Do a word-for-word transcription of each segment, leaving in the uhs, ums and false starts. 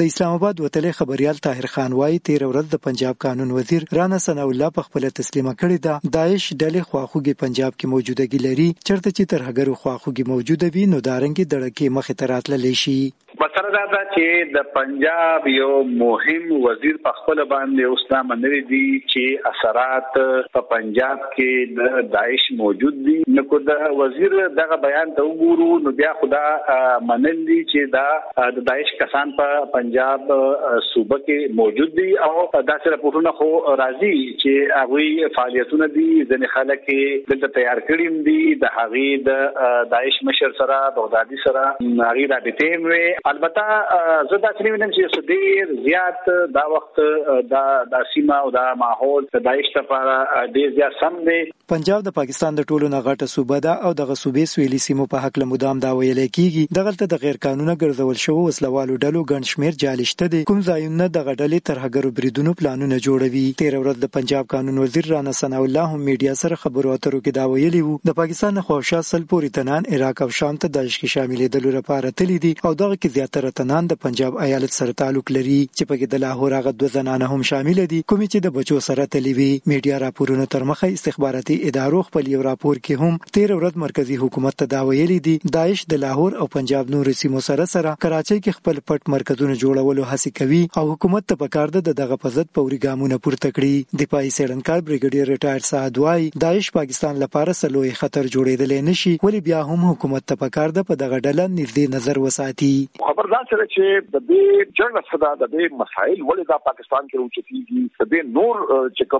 د اسلام آباد وتلې خبريال طاهر خان وايي تیر ورځ د پنجاب قانون وزیر رانا ثنا الله په خپل تسلیمه کړې ده. داعش ډلې خواخوږي پنجاب کې موجودګي لري، چرته چې ترهګرو خواخوږي موجوده وي نو دارنګي دړکې مخې ته راتللی شي. مسله دا ده چې د پنجاب یو مهم وزیر په خپل باندې اوس دا منلي دي چې اثرات په پنجاب کې د داعش موجود دي. نو کو د وزیر دغه بیان ته وګورو نو بیا خدا منلي چې دا د داعش کسان په پنجاب صوبه کې موجود دي او داسې راپورونه خو راځي چې هغه فعالیتونه دي ځنې خلک دلته تیار کړي دي د هغې د داعش مشر سره بغدادي سره هغې رابطې وي. البته زه دا څه وینم چې ډېر زیات دا وخت دا د سیمه او دا ماحول د داعش لپاره ډېر زیات سم دی. پنجاب د پاکستان د ټولو نه غټه صوبه ده او دغه صوبې سویلي سیمو په حق له مدام دا ویل کیږي دغلته د غیر قانوني ګرځول شوی وسلوالو ډلو ګڼ شمېر جالشته دي. کوم ځایونه دغه ډلې ترهګرو بریدونو پلانونه جوړوي. تیر ورځ د پنجاب قانون وزیر رانا ثنا الله هم میډیا سره خبرو اترو کې دا ویلي وو د پاکستان خوښه سل پورې تنان عراق او شام ته داعش کې شاملېدل لپاره تللی دي او دغه کې زیاتره تنان د پنجاب ایالت سره تعلق لري چې پکې د لاهور هغه دوه زنانه هم شامل دي کوم چې د بچو سره تللی وي. میډیا راپورونه تر مخه استخباراتي ادارو خپل یو راپور کې هم تیر ورځ مرکزی حکومت ته دا ویلي دي داعش د لاهور او پنجاب نور سیمو سره سره کراچۍ کې خپل پټ مرکزونه جوړولو هڅه کوي او حکومت ته پکار ده دغه په ضد پوري ګامونه پورته کړي. دفاعي څېړنکار بریګیډیر ریټایر سعد وايي داعش پاکستان لپاره سلوي خطر جوړېدل نه شي ولی بیا هم حکومت ته پکار ده په دغه ډله نږدې نظر وساتي. خبردار سره چې د دې جرنه صدا د دې مسایل ولې دا پاکستان کې راوچتيږي د دې نور چې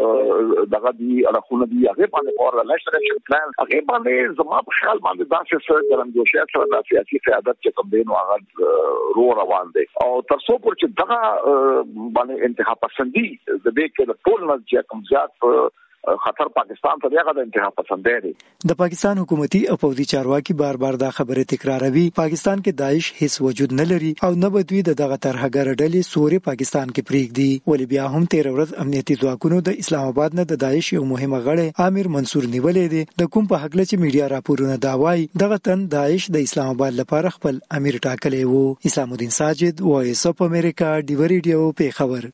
کوم دغه دی اړخونه دی هغه باندې اور نېشنل اکشن پلان هغه باندې زما په خیال باندې دا چې سره ګرمجوشي سره د سیاسي قیادت چې کوم دی نو هغه رو روان دي او تر څو پر چې دغه باندې انتها پسندي د دې کې د ټول نه چې کوم ځات خطر پاکستان ته دیغه د انتها پسند دی. د پاکستان حکومتي او پوځي چارواکي بار بار دا خبره تکراروي پاکستان کې داعش هیڅ وجود نه لري او نه بدوي د دغه ترهګر ډلې سوري پاکستان کې پریږدي. ولې بیا هم تیر ورځ امنیتي ځواکونو د اسلام آباد نه د داعش یو مهمه غړی عامر منصور نیولې دي د کوم په حق له چې میډیا راپورونه دا وایي دغه تن داعش د اسلام آباد لپاره خپل امیر ټاکلی وو. اسلام الدین ساجد وایس اف امریکا دی ریډیو په خبر